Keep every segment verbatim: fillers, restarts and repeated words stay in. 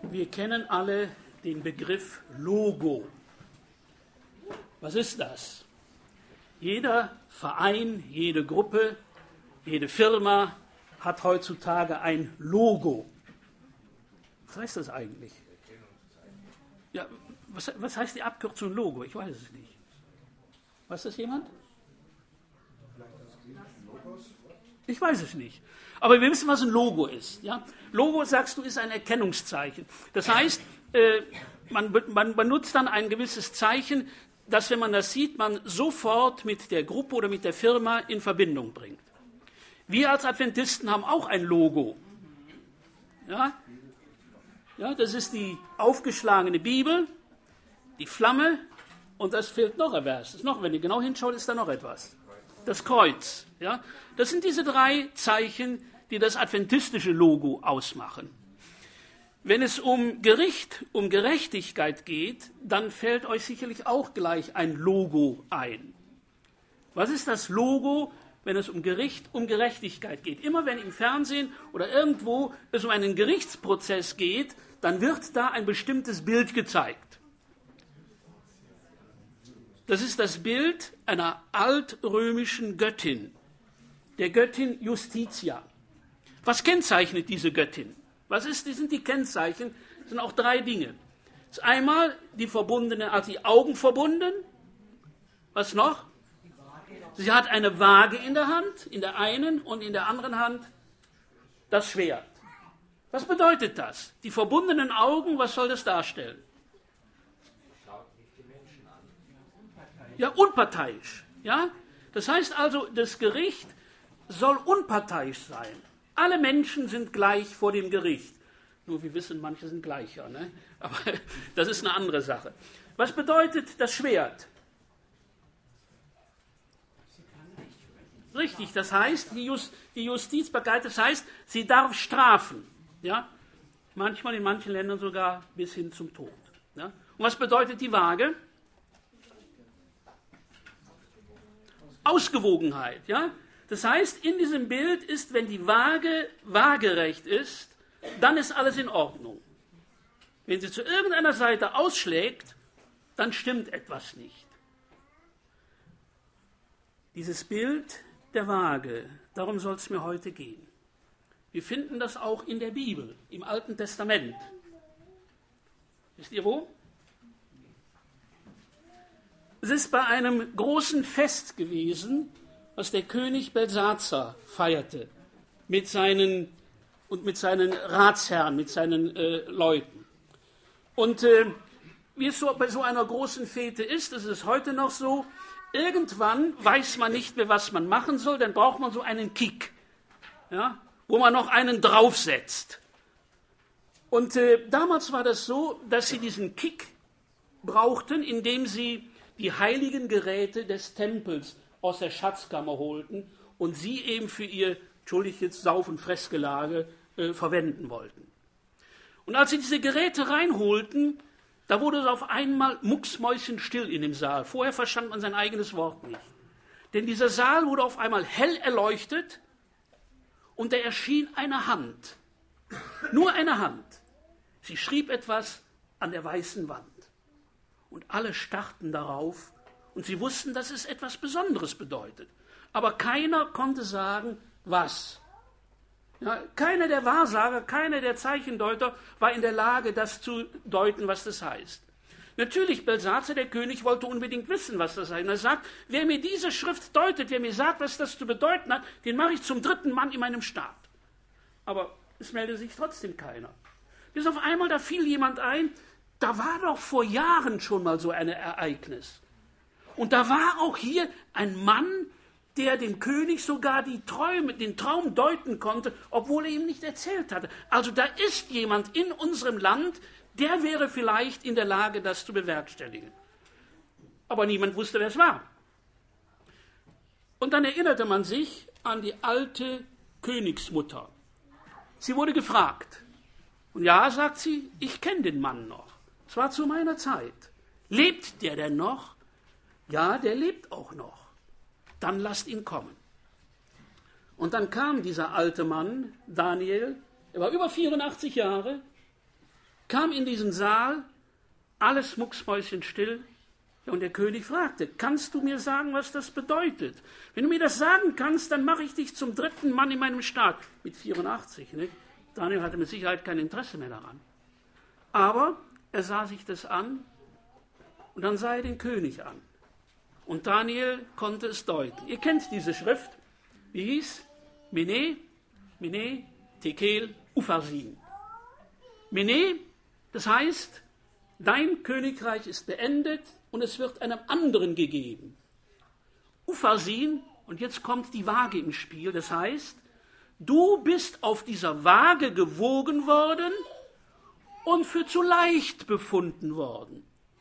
Wir kennen alle den Begriff Logo. Was ist das? Jeder Verein, jede Gruppe, jede Firma hat heutzutage ein Logo. Was heißt das eigentlich? Ja, was, was heißt die Abkürzung Logo? Ich weiß es nicht. Weiß das jemand? Ich weiß es nicht. Aber wir wissen, was ein Logo ist. Ja? Logo, sagst du, ist ein Erkennungszeichen. Das heißt, äh, man, man benutzt dann ein gewisses Zeichen, das, wenn man das sieht, man sofort mit der Gruppe oder mit der Firma in Verbindung bringt. Wir als Adventisten haben auch ein Logo. Ja? Ja, das ist die aufgeschlagene Bibel, die Flamme und das fehlt noch etwas. Noch, wenn ihr genau hinschaut, ist da noch etwas. Das Kreuz. Ja? Das sind diese drei Zeichen, die das adventistische Logo ausmachen. Wenn es um Gericht, um Gerechtigkeit geht, dann fällt euch sicherlich auch gleich ein Logo ein. Was ist das Logo, wenn es um Gericht, um Gerechtigkeit geht? Immer wenn im Fernsehen oder irgendwo es um einen Gerichtsprozess geht, dann wird da ein bestimmtes Bild gezeigt. Das ist das Bild einer altrömischen Göttin, der Göttin Justitia. Was kennzeichnet diese Göttin? Was ist, sind die Kennzeichen? Das sind auch drei Dinge. Das ist einmal die verbundene, also die Augen verbunden. Was noch? Sie hat eine Waage in der Hand, in der einen und in der anderen Hand das Schwert. Was bedeutet das? Die verbundenen Augen, was soll das darstellen? Ja, unparteiisch. Ja? Das heißt also, das Gericht soll unparteiisch sein. Alle Menschen sind gleich vor dem Gericht. Nur wir wissen, manche sind gleicher. Ne? Aber das ist eine andere Sache. Was bedeutet das Schwert? Richtig, das heißt, die, Just, die Justizbarkeit, das heißt, sie darf strafen. Ja? Manchmal in manchen Ländern sogar bis hin zum Tod. Ja? Und was bedeutet die Waage? Ausgewogenheit. Ja? Das heißt, in diesem Bild ist, wenn die Waage waagerecht ist, dann ist alles in Ordnung. Wenn sie zu irgendeiner Seite ausschlägt, dann stimmt etwas nicht. Dieses Bild der Waage, darum soll es mir heute gehen. Wir finden das auch in der Bibel, im Alten Testament. Wisst ihr wo? Es ist bei einem großen Fest gewesen, was der König Belsazar feierte mit seinen, und mit seinen Ratsherren, mit seinen äh, Leuten. Und äh, wie es so bei so einer großen Fete ist, das ist heute noch so, irgendwann weiß man nicht mehr, was man machen soll, dann braucht man so einen Kick, ja, wo man noch einen draufsetzt. Und äh, damals war das so, dass sie diesen Kick brauchten, indem sie die heiligen Geräte des Tempels aus der Schatzkammer holten und sie eben für ihr, entschuldigt jetzt, Sauf- und Fressgelage äh, verwenden wollten. Und als sie diese Geräte reinholten, da wurde es auf einmal mucksmäuschenstill in dem Saal. Vorher verstand man sein eigenes Wort nicht. Denn dieser Saal wurde auf einmal hell erleuchtet und da erschien eine Hand. Nur eine Hand. Sie schrieb etwas an der weißen Wand. Und alle starrten darauf und sie wussten, dass es etwas Besonderes bedeutet. Aber keiner konnte sagen, was. Ja, keiner der Wahrsager, keiner der Zeichendeuter war in der Lage, das zu deuten, was das heißt. Natürlich, Belsazar, der König, wollte unbedingt wissen, was das heißt. Und er sagt, wer mir diese Schrift deutet, wer mir sagt, was das zu bedeuten hat, den mache ich zum dritten Mann in meinem Staat. Aber es meldete sich trotzdem keiner. Bis auf einmal, da fiel jemand ein, da war doch vor Jahren schon mal so ein Ereignis. Und da war auch hier ein Mann, der dem König sogar die Träume, den Traum deuten konnte, obwohl er ihm nicht erzählt hatte. Also da ist jemand in unserem Land, der wäre vielleicht in der Lage, das zu bewerkstelligen. Aber niemand wusste, wer es war. Und dann erinnerte man sich an die alte Königsmutter. Sie wurde gefragt. Und ja, sagt sie, ich kenne den Mann noch. Es war zu meiner Zeit. Lebt der denn noch? Ja, der lebt auch noch. Dann lasst ihn kommen. Und dann kam dieser alte Mann, Daniel, er war über vierundachtzig Jahre, kam in diesen Saal, alles mucksmäuschenstill, und der König fragte, kannst du mir sagen, was das bedeutet? Wenn du mir das sagen kannst, dann mache ich dich zum dritten Mann in meinem Staat. Mit vierundachtzig, nicht? Daniel hatte mit Sicherheit kein Interesse mehr daran. Aber er sah sich das an und dann sah er den König an. Und Daniel konnte es deuten. Ihr kennt diese Schrift. Wie hieß? Mene, Mene, Tekel, Upharsin. Mene, das heißt, dein Königreich ist beendet und es wird einem anderen gegeben. Upharsin, und jetzt kommt die Waage ins Spiel, das heißt, du bist auf dieser Waage gewogen worden und für zu leicht befunden worden.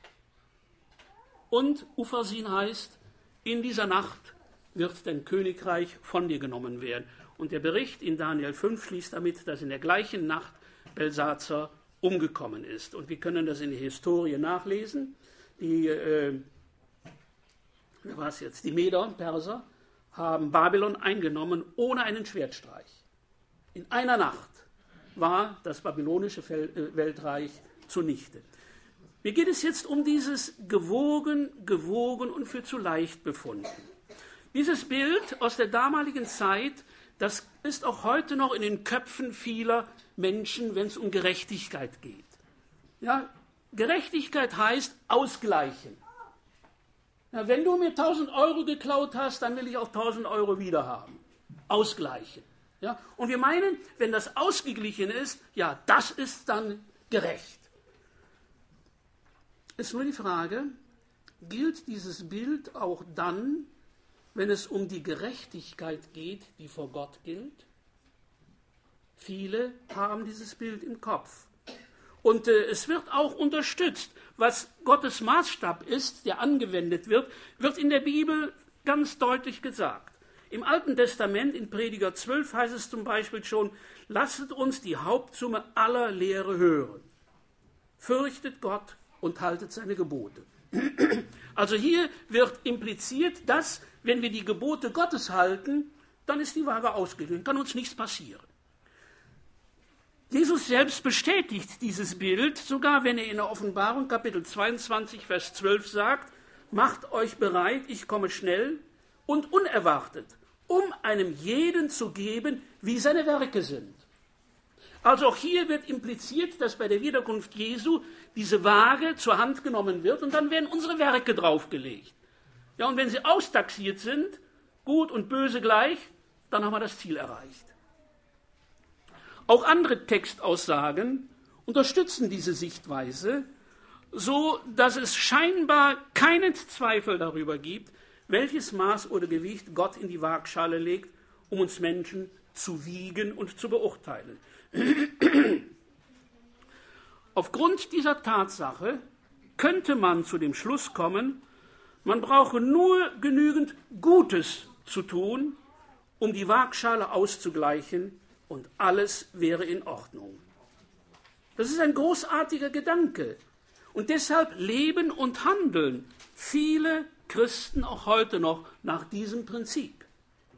Und Upharsin heißt, in dieser Nacht wird dein Königreich von dir genommen werden. Und der Bericht in Daniel fünf schließt damit, dass in der gleichen Nacht Belsazar umgekommen ist. Und wir können das in der Historie nachlesen. Die, äh, wer war es jetzt? Die Meder, Perser, haben Babylon eingenommen ohne einen Schwertstreich. In einer Nacht war das babylonische Weltreich zunichte. Mir geht es jetzt um dieses gewogen, gewogen und für zu leicht befunden. Dieses Bild aus der damaligen Zeit, das ist auch heute noch in den Köpfen vieler Menschen, wenn es um Gerechtigkeit geht. Ja, Gerechtigkeit heißt ausgleichen. Ja, wenn du mir tausend Euro geklaut hast, dann will ich auch tausend Euro wieder haben. Ausgleichen. Ja, und wir meinen, wenn das ausgeglichen ist, ja, das ist dann gerecht. Ist nur die Frage, gilt dieses Bild auch dann, wenn es um die Gerechtigkeit geht, die vor Gott gilt? Viele haben dieses Bild im Kopf. Und äh, es wird auch unterstützt. Was Gottes Maßstab ist, der angewendet wird, wird in der Bibel ganz deutlich gesagt. Im Alten Testament, in Prediger zwölf, heißt es zum Beispiel schon, lasset uns die Hauptsumme aller Lehre hören. Fürchtet Gott und haltet seine Gebote. Also hier wird impliziert, dass, wenn wir die Gebote Gottes halten, dann ist die Waage ausgeglichen, kann uns nichts passieren. Jesus selbst bestätigt dieses Bild, sogar wenn er in der Offenbarung Kapitel zweiundzwanzig, Vers zwölf sagt, macht euch bereit, ich komme schnell und unerwartet, um einem jeden zu geben, wie seine Werke sind. Also auch hier wird impliziert, dass bei der Wiederkunft Jesu diese Waage zur Hand genommen wird und dann werden unsere Werke draufgelegt. Ja, und wenn sie austaxiert sind, gut und böse gleich, dann haben wir das Ziel erreicht. Auch andere Textaussagen unterstützen diese Sichtweise, so dass es scheinbar keinen Zweifel darüber gibt, welches Maß oder Gewicht Gott in die Waagschale legt, um uns Menschen zu wiegen und zu beurteilen. Aufgrund dieser Tatsache könnte man zu dem Schluss kommen, man brauche nur genügend Gutes zu tun, um die Waagschale auszugleichen, und alles wäre in Ordnung. Das ist ein großartiger Gedanke. Und deshalb leben und handeln viele Christen auch heute noch nach diesem Prinzip.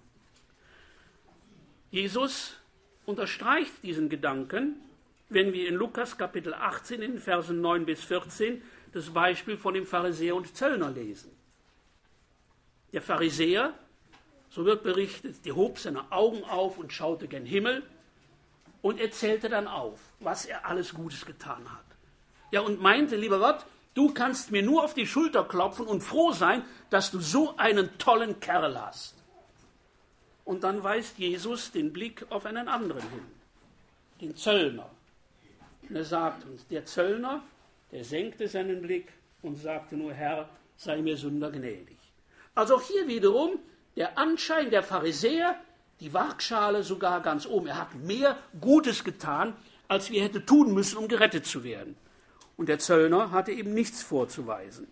Jesus unterstreicht diesen Gedanken, wenn wir in Lukas Kapitel achtzehn in den Versen neun bis vierzehn das Beispiel von dem Pharisäer und Zöllner lesen. Der Pharisäer, so wird berichtet, der hob seine Augen auf und schaute gen Himmel und er zählte dann auf, was er alles Gutes getan hat. Ja, und meinte, lieber Gott, du kannst mir nur auf die Schulter klopfen und froh sein, dass du so einen tollen Kerl hast. Und dann weist Jesus den Blick auf einen anderen hin, den Zöllner. Und er sagt uns, der Zöllner, der senkte seinen Blick und sagte nur, Herr, sei mir Sünder gnädig. Also auch hier wiederum der Anschein der Pharisäer, die Waagschale sogar ganz oben. Er hat mehr Gutes getan, als wir hätte tun müssen, um gerettet zu werden. Und der Zöllner hatte eben nichts vorzuweisen.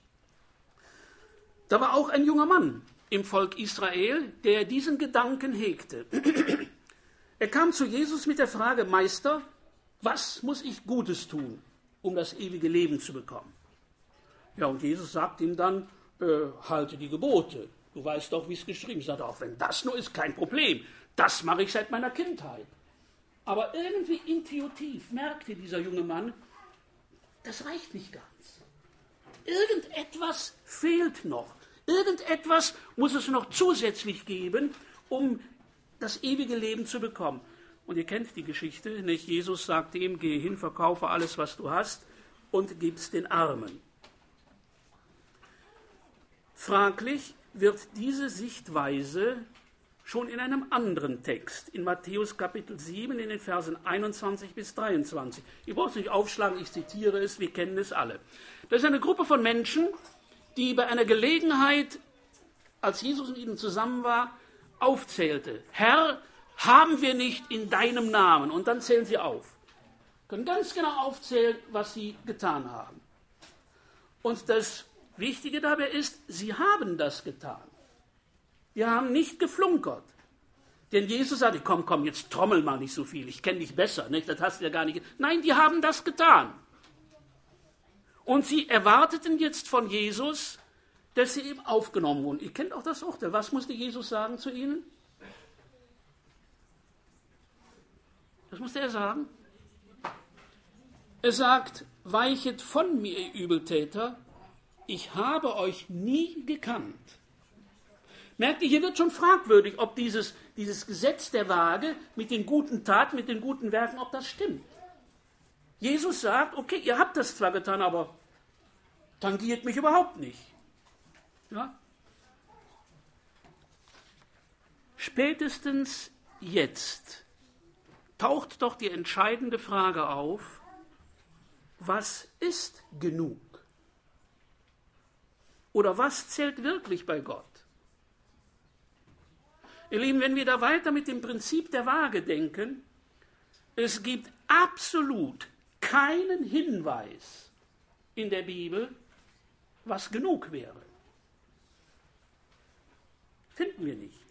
Da war auch ein junger Mann im Volk Israel, der diesen Gedanken hegte. Er kam zu Jesus mit der Frage, Meister, was muss ich Gutes tun, um das ewige Leben zu bekommen? Ja, und Jesus sagt ihm dann, äh, halte die Gebote. Du weißt doch, wie es geschrieben ist. Sagt auch, wenn das nur ist, kein Problem. Das mache ich seit meiner Kindheit. Aber irgendwie intuitiv merkte dieser junge Mann, das reicht nicht ganz. Irgendetwas fehlt noch. Irgendetwas muss es noch zusätzlich geben, um das ewige Leben zu bekommen. Und ihr kennt die Geschichte, nicht? Jesus sagte ihm, geh hin, verkaufe alles, was du hast und gib's den Armen. Fraglich wird diese Sichtweise schon in einem anderen Text, in Matthäus Kapitel sieben, in den Versen einundzwanzig bis dreiundzwanzig. Ihr braucht es nicht aufschlagen, ich zitiere es, wir kennen es alle. Das ist eine Gruppe von Menschen, die bei einer Gelegenheit, als Jesus mit ihnen zusammen war, aufzählte: Herr, haben wir nicht in deinem Namen? Und dann zählen sie auf. Können ganz genau aufzählen, was sie getan haben. Und das Wichtige dabei ist, sie haben das getan. Die haben nicht geflunkert. Denn Jesus sagte, komm, komm, jetzt trommel mal nicht so viel, ich kenne dich besser, nicht? Das hast du ja gar nicht. Nein, die haben das getan. Und sie erwarteten jetzt von Jesus, dass sie eben aufgenommen wurden. Ihr kennt auch das Urteil. Was musste Jesus sagen zu ihnen? Was musste er sagen? Er sagt, weichet von mir, ihr Übeltäter, ich habe euch nie gekannt. Merkt ihr, hier wird schon fragwürdig, ob dieses, dieses Gesetz der Waage mit den guten Taten, mit den guten Werken, ob das stimmt. Jesus sagt, okay, ihr habt das zwar getan, aber tangiert mich überhaupt nicht. Ja? Spätestens jetzt taucht doch die entscheidende Frage auf, was ist genug? Oder was zählt wirklich bei Gott? Ihr Lieben, wenn wir da weiter mit dem Prinzip der Waage denken, es gibt absolut keinen Hinweis in der Bibel, was genug wäre. Finden wir nicht.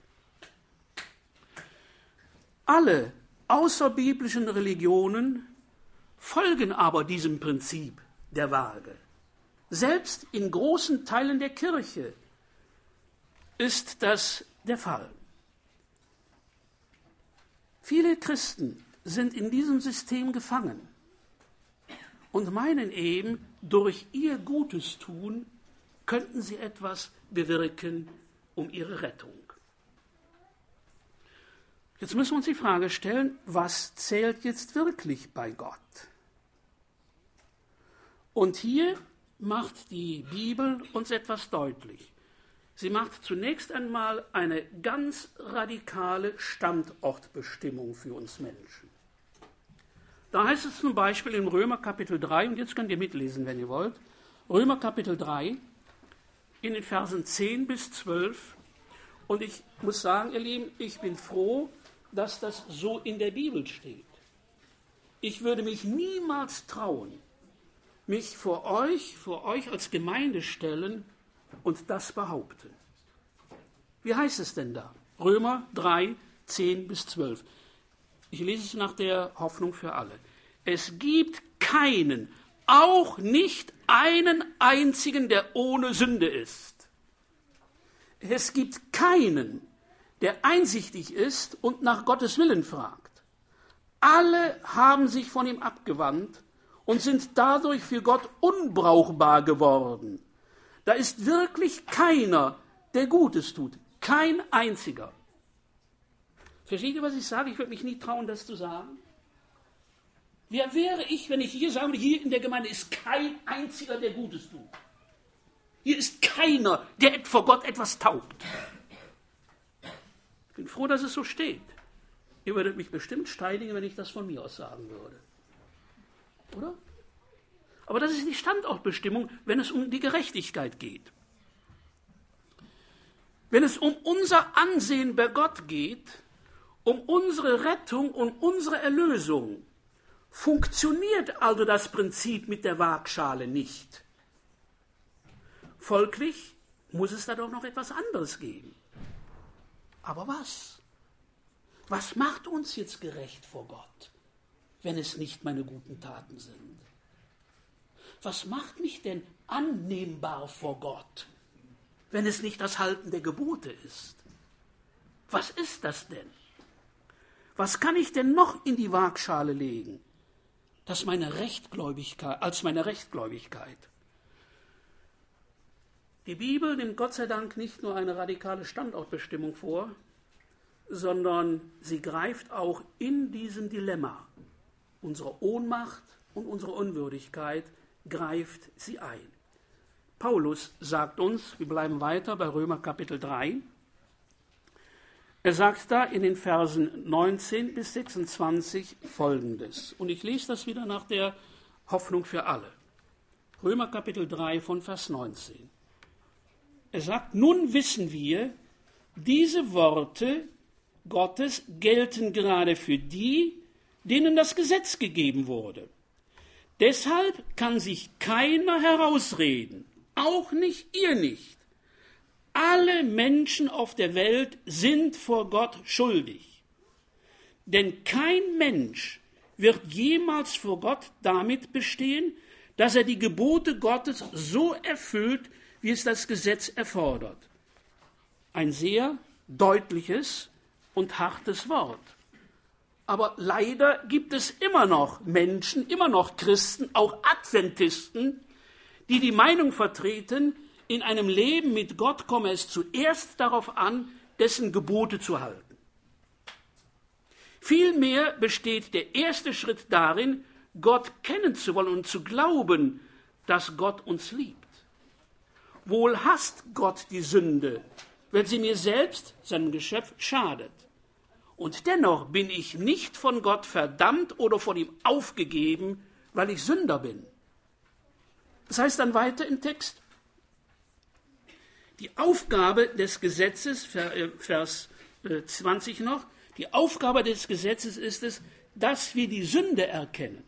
Alle außerbiblischen Religionen folgen aber diesem Prinzip der Waage. Selbst in großen Teilen der Kirche ist das der Fall. Viele Christen sind in diesem System gefangen und meinen eben, durch ihr Gutes tun könnten sie etwas bewirken um ihre Rettung. Jetzt müssen wir uns die Frage stellen, was zählt jetzt wirklich bei Gott? Und hier macht die Bibel uns etwas deutlich. Sie macht zunächst einmal eine ganz radikale Standortbestimmung für uns Menschen. Da heißt es zum Beispiel in Römer Kapitel drei, und jetzt könnt ihr mitlesen, wenn ihr wollt, Römer Kapitel drei, in den Versen zehn bis zwölf. Und ich muss sagen, ihr Lieben, ich bin froh, dass das so in der Bibel steht. Ich würde mich niemals trauen, mich vor euch, vor euch als Gemeinde stellen und das behaupten. Wie heißt es denn da? Römer drei, zehn bis zwölf. Ich lese es nach der Hoffnung für alle. Es gibt keinen, auch nicht einen einzigen, der ohne Sünde ist. Es gibt keinen, der einsichtig ist und nach Gottes Willen fragt. Alle haben sich von ihm abgewandt und sind dadurch für Gott unbrauchbar geworden. Da ist wirklich keiner, der Gutes tut. Kein einziger. Versteht ihr, was ich sage? Ich würde mich nie trauen, das zu sagen. Wer wäre ich, wenn ich hier sage, hier in der Gemeinde ist kein einziger, der Gutes tut. Hier ist keiner, der vor Gott etwas taugt. Ich bin froh, dass es so steht. Ihr würdet mich bestimmt steinigen, wenn ich das von mir aus sagen würde. Oder? Aber das ist die Standortbestimmung, wenn es um die Gerechtigkeit geht. Wenn es um unser Ansehen bei Gott geht, um unsere Rettung und unsere Erlösung, funktioniert also das Prinzip mit der Waagschale nicht. Folglich muss es da doch noch etwas anderes geben. Aber was? Was macht uns jetzt gerecht vor Gott, wenn es nicht meine guten Taten sind? Was macht mich denn annehmbar vor Gott, wenn es nicht das Halten der Gebote ist? Was ist das denn? Was kann ich denn noch in die Waagschale legen? Das meine Rechtgläubigkeit, als meine Rechtgläubigkeit. Die Bibel nimmt Gott sei Dank nicht nur eine radikale Standortbestimmung vor, sondern sie greift auch in diesem Dilemma, unsere Ohnmacht und unsere Unwürdigkeit, greift sie ein. Paulus sagt uns, wir bleiben weiter bei Römer Kapitel drei, er sagt da in den Versen neunzehn bis sechsundzwanzig Folgendes. Und ich lese das wieder nach der Hoffnung für alle. Römer Kapitel drei von Vers neunzehn. Er sagt, nun wissen wir, diese Worte Gottes gelten gerade für die, denen das Gesetz gegeben wurde. Deshalb kann sich keiner herausreden, auch nicht ihr nicht. Alle Menschen auf der Welt sind vor Gott schuldig. Denn kein Mensch wird jemals vor Gott damit bestehen, dass er die Gebote Gottes so erfüllt, wie es das Gesetz erfordert. Ein sehr deutliches und hartes Wort. Aber leider gibt es immer noch Menschen, immer noch Christen, auch Adventisten, die die Meinung vertreten, in einem Leben mit Gott komme es zuerst darauf an, dessen Gebote zu halten. Vielmehr besteht der erste Schritt darin, Gott kennen zu wollen und zu glauben, dass Gott uns liebt. Wohl hasst Gott die Sünde, wenn sie mir selbst, seinem Geschöpf, schadet. Und dennoch bin ich nicht von Gott verdammt oder von ihm aufgegeben, weil ich Sünder bin. Das heißt dann weiter im Text, die Aufgabe des Gesetzes, Vers zwanzig noch, die Aufgabe des Gesetzes ist es, dass wir die Sünde erkennen.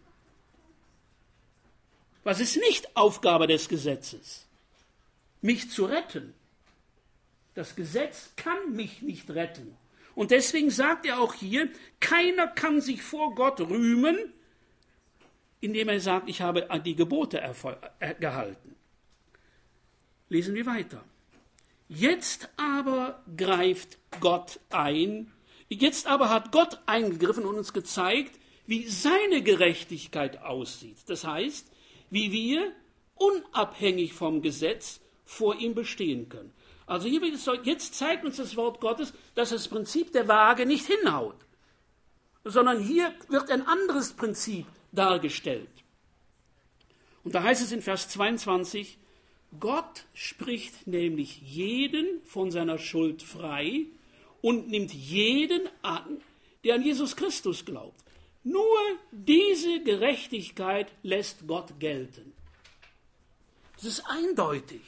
Was ist nicht Aufgabe des Gesetzes? Mich zu retten. Das Gesetz kann mich nicht retten. Und deswegen sagt er auch hier, keiner kann sich vor Gott rühmen, indem er sagt, ich habe die Gebote gehalten. Lesen wir weiter. Jetzt aber greift Gott ein, jetzt aber hat Gott eingegriffen und uns gezeigt, wie seine Gerechtigkeit aussieht. Das heißt, wie wir unabhängig vom Gesetz vor ihm bestehen können. Also hier wird es, jetzt zeigt uns das Wort Gottes, dass das Prinzip der Waage nicht hinhaut, sondern hier wird ein anderes Prinzip dargestellt. Und da heißt es in Vers zweiundzwanzig, Gott spricht nämlich jeden von seiner Schuld frei und nimmt jeden an, der an Jesus Christus glaubt. Nur diese Gerechtigkeit lässt Gott gelten. Das ist eindeutig.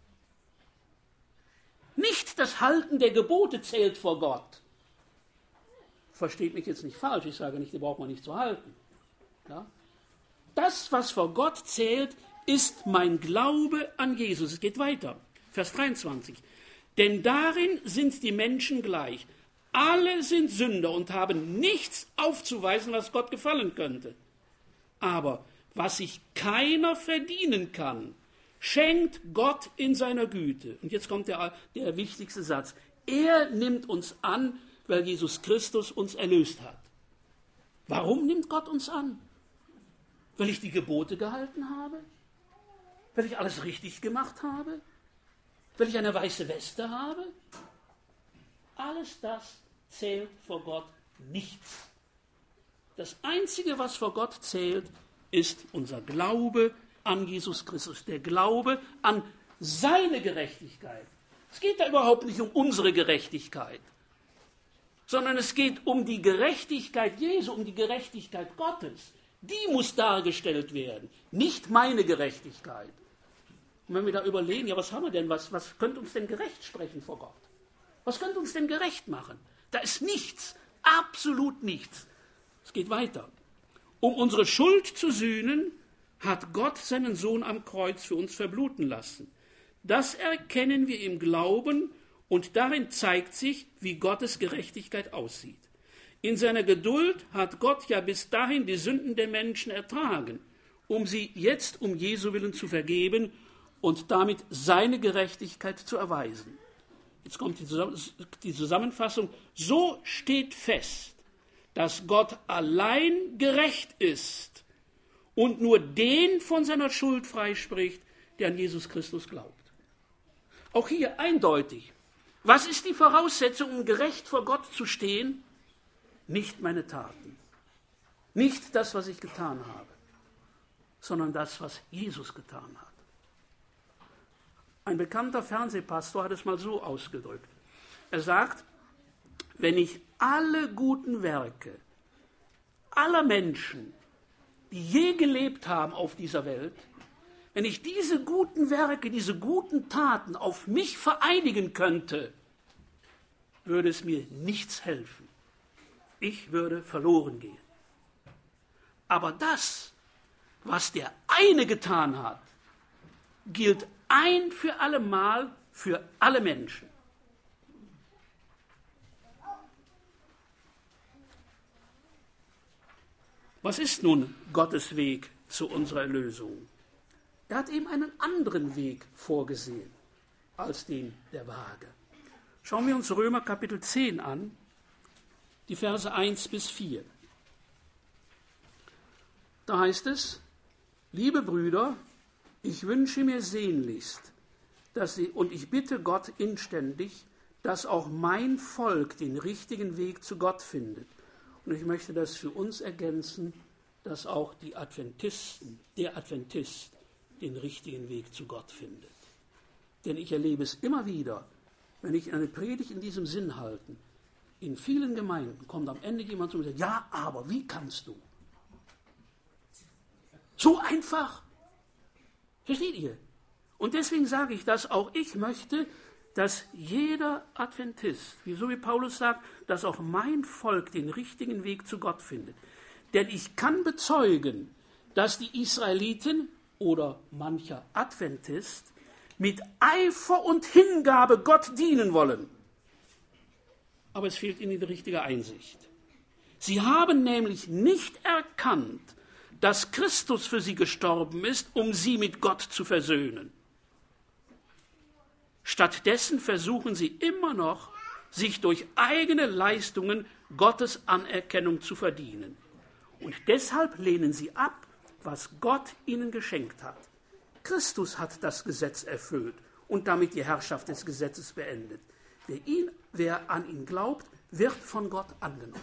Nicht das Halten der Gebote zählt vor Gott. Versteht mich jetzt nicht falsch, ich sage nicht, die braucht man nicht zu halten. Ja? Das, was vor Gott zählt, ist mein Glaube an Jesus. Es geht weiter. Vers dreiundzwanzig. Denn darin sind die Menschen gleich. Alle sind Sünder und haben nichts aufzuweisen, was Gott gefallen könnte. Aber was sich keiner verdienen kann, schenkt Gott in seiner Güte. Und jetzt kommt der, der wichtigste Satz. Er nimmt uns an, weil Jesus Christus uns erlöst hat. Warum nimmt Gott uns an? Weil ich die Gebote gehalten habe? Weil ich alles richtig gemacht habe? Weil ich eine weiße Weste habe? Alles das zählt vor Gott nichts. Das Einzige, was vor Gott zählt, ist unser Glaube an Jesus Christus, der Glaube an seine Gerechtigkeit. Es geht da überhaupt nicht um unsere Gerechtigkeit, sondern es geht um die Gerechtigkeit Jesu, um die Gerechtigkeit Gottes. Die muss dargestellt werden, nicht meine Gerechtigkeit. Und wenn wir da überlegen, ja, was haben wir denn, was, was könnte uns denn gerecht sprechen vor Gott? Was könnte uns denn gerecht machen? Da ist nichts, absolut nichts. Es geht weiter. Um unsere Schuld zu sühnen, hat Gott seinen Sohn am Kreuz für uns verbluten lassen. Das erkennen wir im Glauben und darin zeigt sich, wie Gottes Gerechtigkeit aussieht. In seiner Geduld hat Gott ja bis dahin die Sünden der Menschen ertragen, um sie jetzt um Jesu willen zu vergeben und damit seine Gerechtigkeit zu erweisen. Jetzt kommt die Zusammenfassung. So steht fest, dass Gott allein gerecht ist und nur den von seiner Schuld freispricht, der an Jesus Christus glaubt. Auch hier eindeutig. Was ist die Voraussetzung, um gerecht vor Gott zu stehen? Nicht meine Taten, nicht das, was ich getan habe, sondern das, was Jesus getan hat. Ein bekannter Fernsehpastor hat es mal so ausgedrückt. Er sagt, wenn ich alle guten Werke aller Menschen, die je gelebt haben auf dieser Welt, wenn ich diese guten Werke, diese guten Taten auf mich vereinigen könnte, würde es mir nichts helfen. Ich würde verloren gehen. Aber das, was der eine getan hat, gilt ein für allemal für alle Menschen. Was ist nun Gottes Weg zu unserer Erlösung? Er hat eben einen anderen Weg vorgesehen als den der Waage. Schauen wir uns Römer Kapitel zehn an, die Verse eins bis vier. Da heißt es, liebe Brüder, ich wünsche mir sehnlichst, dass sie, und ich bitte Gott inständig, dass auch mein Volk den richtigen Weg zu Gott findet. Und ich möchte das für uns ergänzen, dass auch die Adventisten, der Adventist, den richtigen Weg zu Gott findet. Denn ich erlebe es immer wieder, wenn ich eine Predigt in diesem Sinn halte, in vielen Gemeinden kommt am Ende jemand zu mir und sagt, ja, aber wie kannst du? So einfach. Versteht ihr? Und deswegen sage ich das, auch ich möchte, dass jeder Adventist, wie so wie Paulus sagt, dass auch mein Volk den richtigen Weg zu Gott findet. Denn ich kann bezeugen, dass die Israeliten oder mancher Adventist mit Eifer und Hingabe Gott dienen wollen. Aber es fehlt ihnen die richtige Einsicht. Sie haben nämlich nicht erkannt, dass Christus für sie gestorben ist, um sie mit Gott zu versöhnen. Stattdessen versuchen sie immer noch, sich durch eigene Leistungen Gottes Anerkennung zu verdienen. Und deshalb lehnen sie ab, was Gott ihnen geschenkt hat. Christus hat das Gesetz erfüllt und damit die Herrschaft des Gesetzes beendet. Wer, ihn, wer an ihn glaubt, wird von Gott angenommen.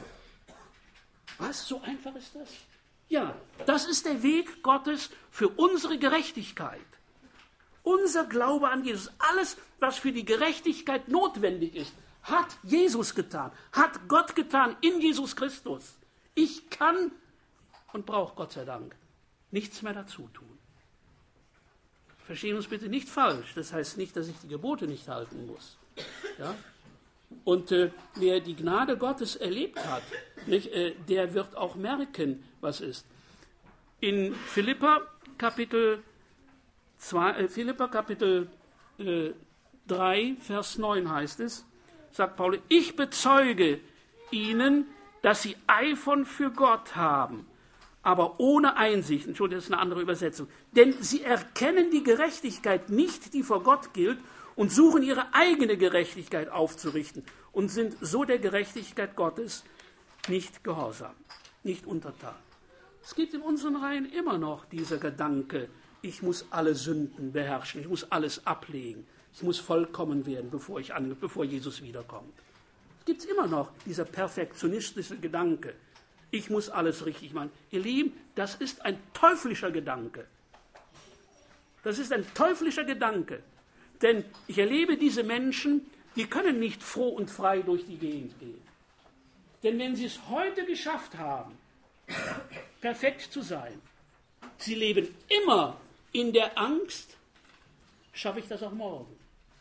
Was? So einfach ist das? Ja, das ist der Weg Gottes für unsere Gerechtigkeit. Unser Glaube an Jesus, alles, was für die Gerechtigkeit notwendig ist, hat Jesus getan, hat Gott getan in Jesus Christus. Ich kann und brauche Gott sei Dank nichts mehr dazu tun. Verstehen uns bitte nicht falsch, das heißt nicht, dass ich die Gebote nicht halten muss. Ja? Und äh, wer die Gnade Gottes erlebt hat, nicht, äh, der wird auch merken, was ist. In Philipper Kapitel, zwei, äh, Philipper Kapitel äh, drei, Vers neun heißt es, sagt Paulus, ich bezeuge ihnen, dass sie Eifern für Gott haben, aber ohne Einsicht, Entschuldigung, das ist eine andere Übersetzung, denn sie erkennen die Gerechtigkeit nicht, die vor Gott gilt, und suchen ihre eigene Gerechtigkeit aufzurichten und sind so der Gerechtigkeit Gottes nicht gehorsam, nicht untertan. Es gibt in unseren Reihen immer noch dieser Gedanke, ich muss alle Sünden beherrschen, ich muss alles ablegen, ich muss vollkommen werden, bevor, ich an, bevor Jesus wiederkommt. Es gibt immer noch dieser perfektionistische Gedanke, ich muss alles richtig machen. Ihr Lieben, das ist ein teuflischer Gedanke. Das ist ein teuflischer Gedanke. Denn ich erlebe diese Menschen, die können nicht froh und frei durch die Gegend gehen. Denn wenn sie es heute geschafft haben, perfekt zu sein, sie leben immer in der Angst, schaffe ich das auch morgen.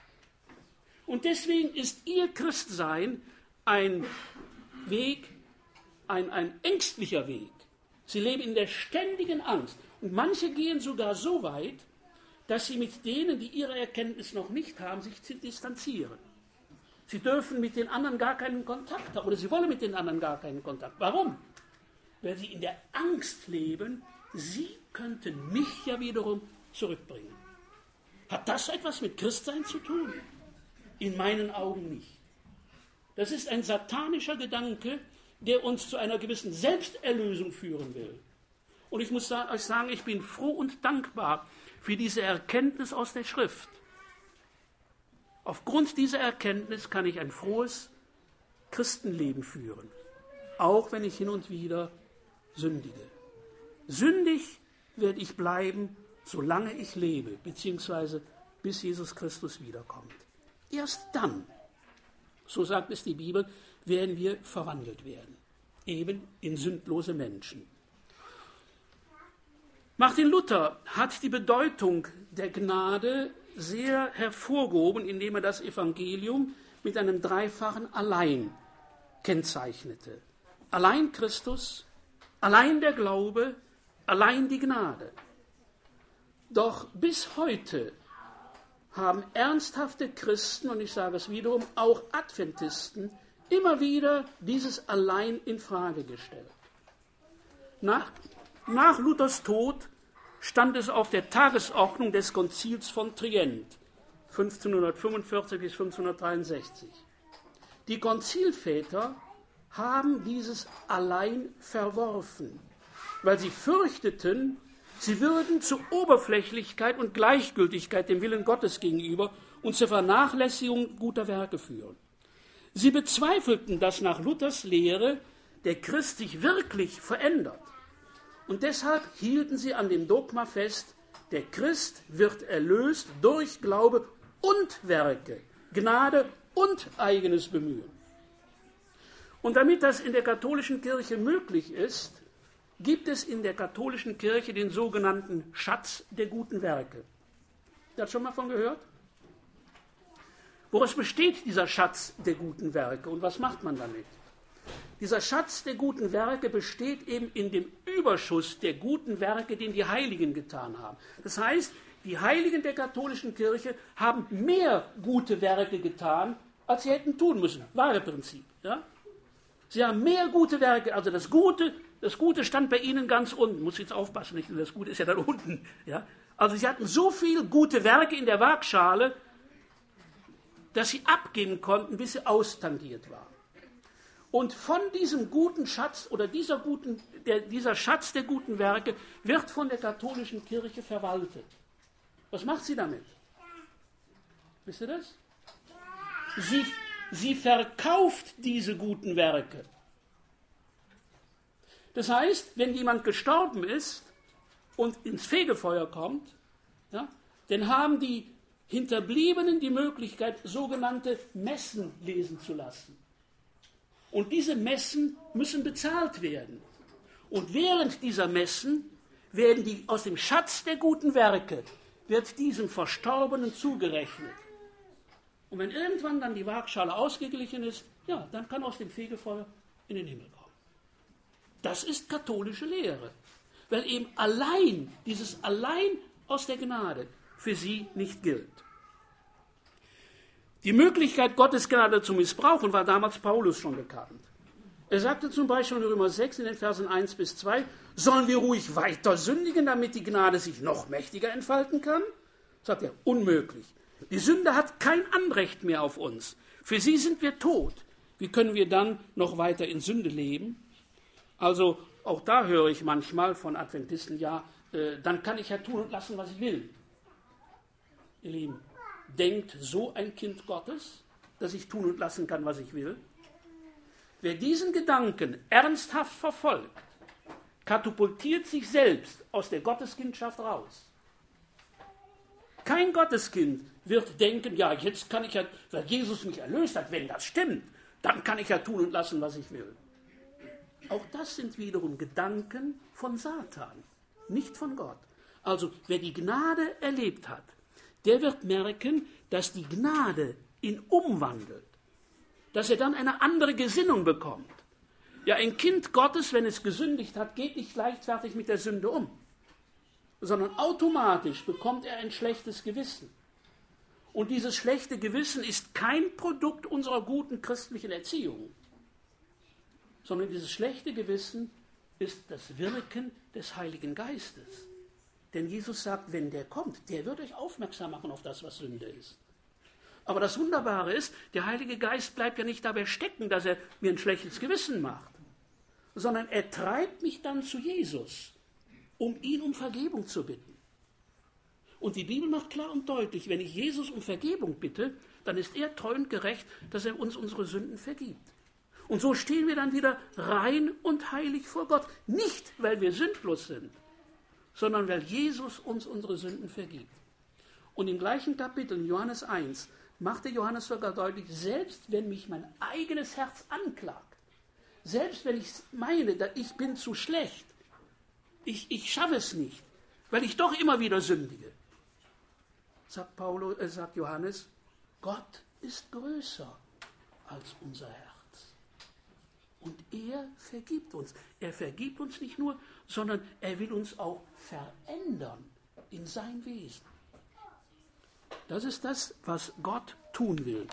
Und deswegen ist ihr Christsein ein Weg, ein, ein ängstlicher Weg. Sie leben in der ständigen Angst. Und manche gehen sogar so weit, dass sie mit denen, die ihre Erkenntnis noch nicht haben, sich distanzieren. Sie dürfen mit den anderen gar keinen Kontakt haben oder sie wollen mit den anderen gar keinen Kontakt. Warum? Weil sie in der Angst leben, sie könnten mich ja wiederum zurückbringen. Hat das etwas mit Christsein zu tun? In meinen Augen nicht. Das ist ein satanischer Gedanke, der uns zu einer gewissen Selbsterlösung führen will. Und ich muss euch sagen, ich bin froh und dankbar für diese Erkenntnis aus der Schrift. Aufgrund dieser Erkenntnis kann ich ein frohes Christenleben führen, auch wenn ich hin und wieder sündige. Sündig werde ich bleiben, solange ich lebe, beziehungsweise bis Jesus Christus wiederkommt. Erst dann, so sagt es die Bibel, werden wir verwandelt werden, eben in sündlose Menschen. Martin Luther hat die Bedeutung der Gnade sehr hervorgehoben, indem er das Evangelium mit einem dreifachen Allein kennzeichnete. Allein Christus, allein der Glaube, allein die Gnade. Doch bis heute haben ernsthafte Christen, und ich sage es wiederum, auch Adventisten, immer wieder dieses Allein in Frage gestellt. Nach, nach Luthers Tod stand es auf der Tagesordnung des Konzils von Trient, fünfzehnhundertfünfundvierzig bis fünfzehnhundertdreiundsechzig. Die Konzilväter haben dieses Allein verworfen, weil sie fürchteten, sie würden zur Oberflächlichkeit und Gleichgültigkeit dem Willen Gottes gegenüber und zur Vernachlässigung guter Werke führen. Sie bezweifelten, dass nach Luthers Lehre der Christ sich wirklich verändert. Und deshalb hielten sie an dem Dogma fest, der Christ wird erlöst durch Glaube und Werke, Gnade und eigenes Bemühen. Und damit das in der katholischen Kirche möglich ist, gibt es in der katholischen Kirche den sogenannten Schatz der guten Werke. Habt ihr das schon mal von gehört? Woraus besteht dieser Schatz der guten Werke und was macht man damit? Dieser Schatz der guten Werke besteht eben in dem Überschuss der guten Werke, den die Heiligen getan haben. Das heißt, die Heiligen der katholischen Kirche haben mehr gute Werke getan, als sie hätten tun müssen. Wahre Prinzip. Ja? Sie haben mehr gute Werke, also das Gute, das Gute stand bei ihnen ganz unten. Muss jetzt aufpassen, nicht? Das Gute ist ja da unten. Ja? Also sie hatten so viele gute Werke in der Waagschale, dass sie abgeben konnten, bis sie austangiert waren. Und von diesem guten Schatz oder dieser, guten, der, dieser Schatz der guten Werke wird von der katholischen Kirche verwaltet. Was macht sie damit? Wisst ihr das? Sie, sie verkauft diese guten Werke. Das heißt, wenn jemand gestorben ist und ins Fegefeuer kommt, ja, dann haben die Hinterbliebenen die Möglichkeit, sogenannte Messen lesen zu lassen. Und diese Messen müssen bezahlt werden. Und während dieser Messen werden die aus dem Schatz der guten Werke, wird diesem Verstorbenen zugerechnet. Und wenn irgendwann dann die Waagschale ausgeglichen ist, ja, dann kann aus dem Fegefeuer in den Himmel kommen. Das ist katholische Lehre, weil eben allein, dieses allein aus der Gnade für sie nicht gilt. Die Möglichkeit, Gottes Gnade zu missbrauchen, war damals Paulus schon bekannt. Er sagte zum Beispiel in Römer sechs in den Versen eins bis zwei, sollen wir ruhig weiter sündigen, damit die Gnade sich noch mächtiger entfalten kann? Sagt er, unmöglich. Die Sünde hat kein Anrecht mehr auf uns. Für sie sind wir tot. Wie können wir dann noch weiter in Sünde leben? Also auch da höre ich manchmal von Adventisten, ja, äh, dann kann ich ja tun und lassen, was ich will. Ihr Lieben, denkt so ein Kind Gottes, dass ich tun und lassen kann, was ich will? Wer diesen Gedanken ernsthaft verfolgt, katapultiert sich selbst aus der Gotteskindschaft raus. Kein Gotteskind wird denken, ja, jetzt kann ich ja, weil Jesus mich erlöst hat, wenn das stimmt, dann kann ich ja tun und lassen, was ich will. Auch das sind wiederum Gedanken von Satan, nicht von Gott. Also, wer die Gnade erlebt hat, der wird merken, dass die Gnade ihn umwandelt, dass er dann eine andere Gesinnung bekommt. Ja, ein Kind Gottes, wenn es gesündigt hat, geht nicht leichtfertig mit der Sünde um, sondern automatisch bekommt er ein schlechtes Gewissen. Und dieses schlechte Gewissen ist kein Produkt unserer guten christlichen Erziehung, sondern dieses schlechte Gewissen ist das Wirken des Heiligen Geistes. Denn Jesus sagt, wenn der kommt, der wird euch aufmerksam machen auf das, was Sünde ist. Aber das Wunderbare ist, der Heilige Geist bleibt ja nicht dabei stecken, dass er mir ein schlechtes Gewissen macht, sondern er treibt mich dann zu Jesus, um ihn um Vergebung zu bitten. Und die Bibel macht klar und deutlich, wenn ich Jesus um Vergebung bitte, dann ist er treu und gerecht, dass er uns unsere Sünden vergibt. Und so stehen wir dann wieder rein und heilig vor Gott. Nicht, weil wir sündlos sind, sondern weil Jesus uns unsere Sünden vergibt. Und im gleichen Kapitel, in Johannes eins, machte Johannes sogar deutlich, selbst wenn mich mein eigenes Herz anklagt, selbst wenn ich meine, ich bin zu schlecht, ich, ich schaffe es nicht, weil ich doch immer wieder sündige, sagt, Paulus, äh, sagt Johannes, Gott ist größer als unser Herz. Und er vergibt uns. Er vergibt uns nicht nur, sondern er will uns auch verändern in sein Wesen. Das ist das, was Gott tun will.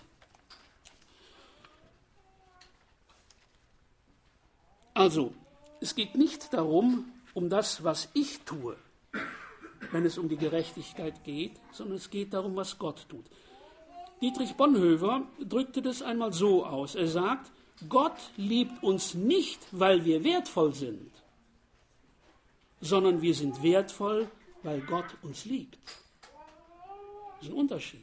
Also, es geht nicht darum, um das, was ich tue, wenn es um die Gerechtigkeit geht, sondern es geht darum, was Gott tut. Dietrich Bonhoeffer drückte das einmal so aus. Er sagt, Gott liebt uns nicht, weil wir wertvoll sind, sondern wir sind wertvoll, weil Gott uns liebt. Das ist ein Unterschied.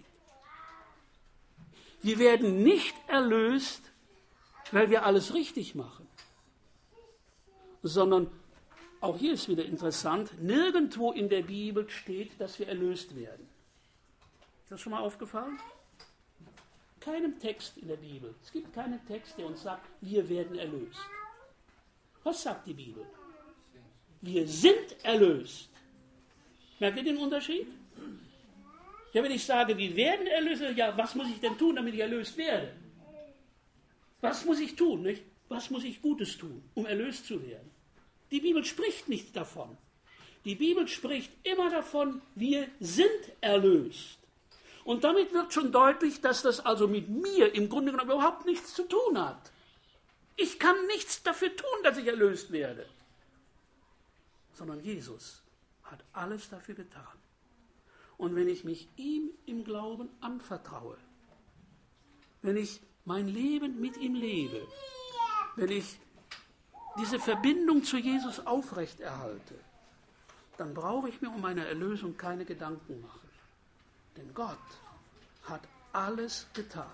Wir werden nicht erlöst, weil wir alles richtig machen, sondern, auch hier ist wieder interessant, nirgendwo in der Bibel steht, dass wir erlöst werden. Ist das schon mal aufgefallen? Keinem Text in der Bibel. Es gibt keinen Text, der uns sagt, wir werden erlöst. Was sagt die Bibel? Wir sind erlöst. Merkt ihr den Unterschied? Ja, wenn ich sage, wir werden erlöst, ja, was muss ich denn tun, damit ich erlöst werde? Was muss ich tun, nicht? Was muss ich Gutes tun, um erlöst zu werden? Die Bibel spricht nicht davon. Die Bibel spricht immer davon, wir sind erlöst. Und damit wird schon deutlich, dass das also mit mir im Grunde genommen überhaupt nichts zu tun hat. Ich kann nichts dafür tun, dass ich erlöst werde. Sondern Jesus hat alles dafür getan. Und wenn ich mich ihm im Glauben anvertraue, wenn ich mein Leben mit ihm lebe, wenn ich diese Verbindung zu Jesus aufrechterhalte, dann brauche ich mir um meine Erlösung keine Gedanken machen. Denn Gott hat alles getan.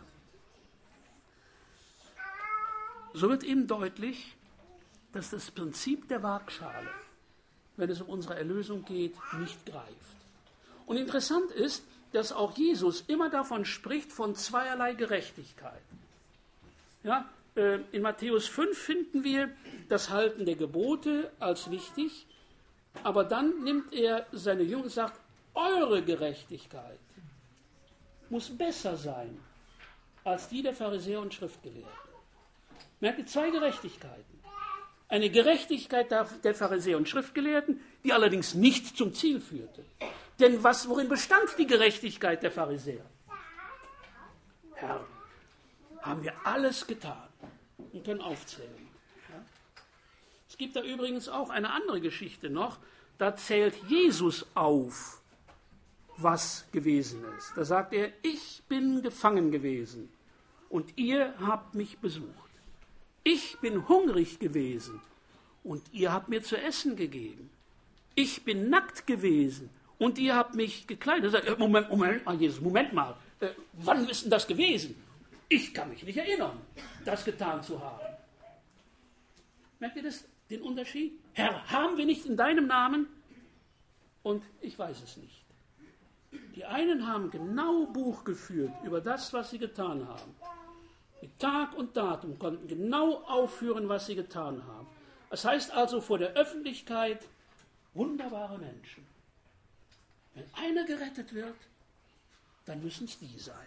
So wird eben deutlich, dass das Prinzip der Waagschale, wenn es um unsere Erlösung geht, nicht greift. Und interessant ist, dass auch Jesus immer davon spricht, von zweierlei Gerechtigkeit. Ja, äh, in Matthäus fünf finden wir das Halten der Gebote als wichtig, aber dann nimmt er seine Jünger und sagt, eure Gerechtigkeit muss besser sein als die der Pharisäer und Schriftgelehrten. Merkt ihr, zwei Gerechtigkeiten. Eine Gerechtigkeit der Pharisäer und Schriftgelehrten, die allerdings nicht zum Ziel führte. Denn was, worin bestand die Gerechtigkeit der Pharisäer? Herr, haben wir alles getan und können aufzählen. Ja? Es gibt da übrigens auch eine andere Geschichte noch, da zählt Jesus auf, was gewesen ist. Da sagt er, ich bin gefangen gewesen und ihr habt mich besucht. Ich bin hungrig gewesen und ihr habt mir zu essen gegeben. Ich bin nackt gewesen und ihr habt mich gekleidet. Sagt, Moment, Moment, Jesus, Moment mal, äh, wann ist denn das gewesen? Ich kann mich nicht erinnern, das getan zu haben. Merkt ihr das, den Unterschied? Herr, haben wir nicht in deinem Namen? Und ich weiß es nicht. Die einen haben genau Buch geführt über das, was sie getan haben. Mit Tag und Datum konnten genau aufführen, was sie getan haben. Das heißt also vor der Öffentlichkeit wunderbare Menschen. Wenn einer gerettet wird, dann müssen es die sein.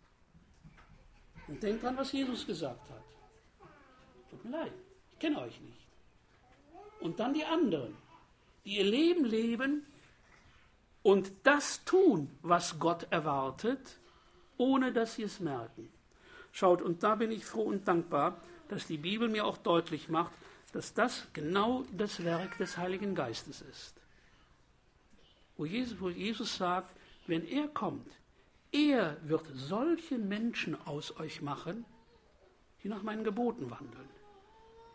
Und denkt dran, was Jesus gesagt hat. Tut mir leid, ich kenne euch nicht. Und dann die anderen, die ihr Leben leben und das tun, was Gott erwartet, ohne dass sie es merken. Schaut, und da bin ich froh und dankbar, dass die Bibel mir auch deutlich macht, dass das genau das Werk des Heiligen Geistes ist. Wo Jesus, wo Jesus sagt, wenn er kommt, er wird solche Menschen aus euch machen, die nach meinen Geboten wandeln.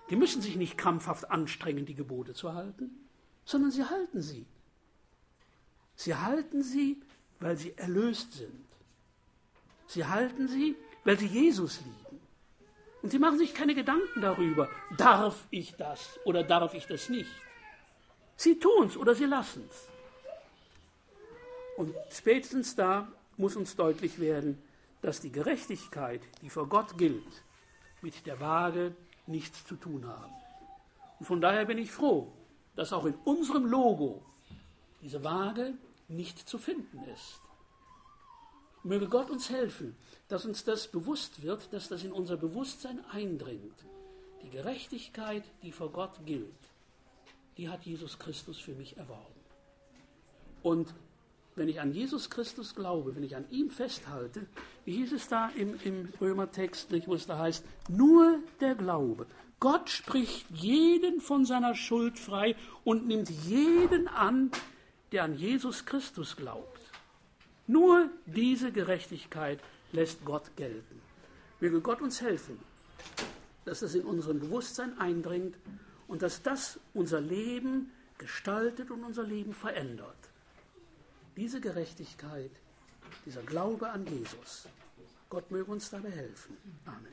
Die müssen sich nicht krampfhaft anstrengen, die Gebote zu halten, sondern sie halten sie. Sie halten sie, weil sie erlöst sind. Sie halten sie, weil sie Jesus lieben. Und sie machen sich keine Gedanken darüber, darf ich das oder darf ich das nicht. Sie tun es oder sie lassen es. Und spätestens da muss uns deutlich werden, dass die Gerechtigkeit, die vor Gott gilt, mit der Waage nichts zu tun haben. Und von daher bin ich froh, dass auch in unserem Logo diese Waage nicht zu finden ist. Möge Gott uns helfen, dass uns das bewusst wird, dass das in unser Bewusstsein eindringt. Die Gerechtigkeit, die vor Gott gilt, die hat Jesus Christus für mich erworben. Und wenn ich an Jesus Christus glaube, wenn ich an ihm festhalte, wie hieß es da im, im Römertext, wo es da heißt, nur der Glaube. Gott spricht jeden von seiner Schuld frei und nimmt jeden an, der an Jesus Christus glaubt. Nur diese Gerechtigkeit lässt Gott gelten. Möge Gott uns helfen, dass das in unserem Bewusstsein eindringt und dass das unser Leben gestaltet und unser Leben verändert. Diese Gerechtigkeit, dieser Glaube an Jesus. Gott möge uns dabei helfen. Amen.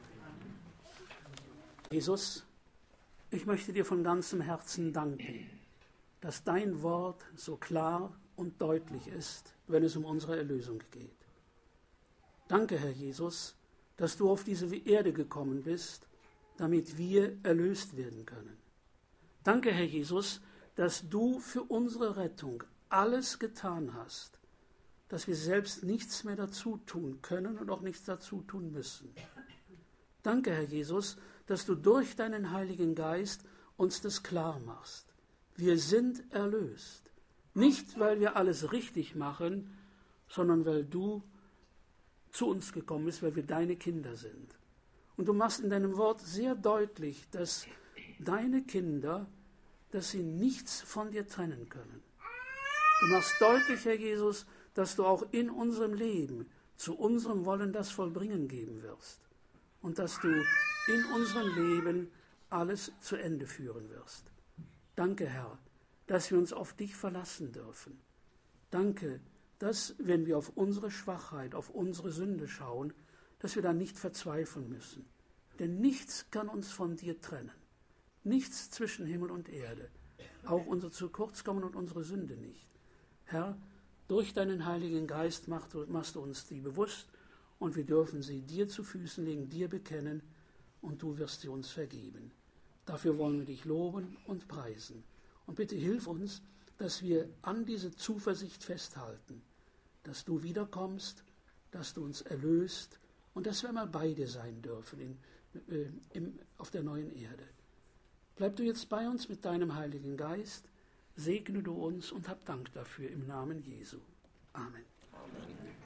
Jesus, ich möchte dir von ganzem Herzen danken, dass dein Wort so klar und deutlich ist, wenn es um unsere Erlösung geht. Danke, Herr Jesus, dass du auf diese Erde gekommen bist, damit wir erlöst werden können. Danke, Herr Jesus, dass du für unsere Rettung alles getan hast, dass wir selbst nichts mehr dazu tun können und auch nichts dazu tun müssen. Danke, Herr Jesus, dass du durch deinen Heiligen Geist uns das klar machst. Wir sind erlöst. Nicht, weil wir alles richtig machen, sondern weil du zu uns gekommen bist, weil wir deine Kinder sind. Und du machst in deinem Wort sehr deutlich, dass deine Kinder, dass sie nichts von dir trennen können. Du machst deutlich, Herr Jesus, dass du auch in unserem Leben zu unserem Wollen das Vollbringen geben wirst. Und dass du in unserem Leben alles zu Ende führen wirst. Danke, Herr, dass wir uns auf dich verlassen dürfen. Danke, dass, wenn wir auf unsere Schwachheit, auf unsere Sünde schauen, dass wir dann nicht verzweifeln müssen. Denn nichts kann uns von dir trennen. Nichts zwischen Himmel und Erde. Auch unser Zukurzkommen und unsere Sünde nicht. Herr, durch deinen Heiligen Geist machst du, machst du uns die bewusst und wir dürfen sie dir zu Füßen legen, dir bekennen und du wirst sie uns vergeben. Dafür wollen wir dich loben und preisen. Und bitte hilf uns, dass wir an diese Zuversicht festhalten, dass du wiederkommst, dass du uns erlöst und dass wir einmal bei dir sein dürfen in, äh, im, auf der neuen Erde. Bleib du jetzt bei uns mit deinem Heiligen Geist, segne du uns und hab Dank dafür im Namen Jesu. Amen. Amen.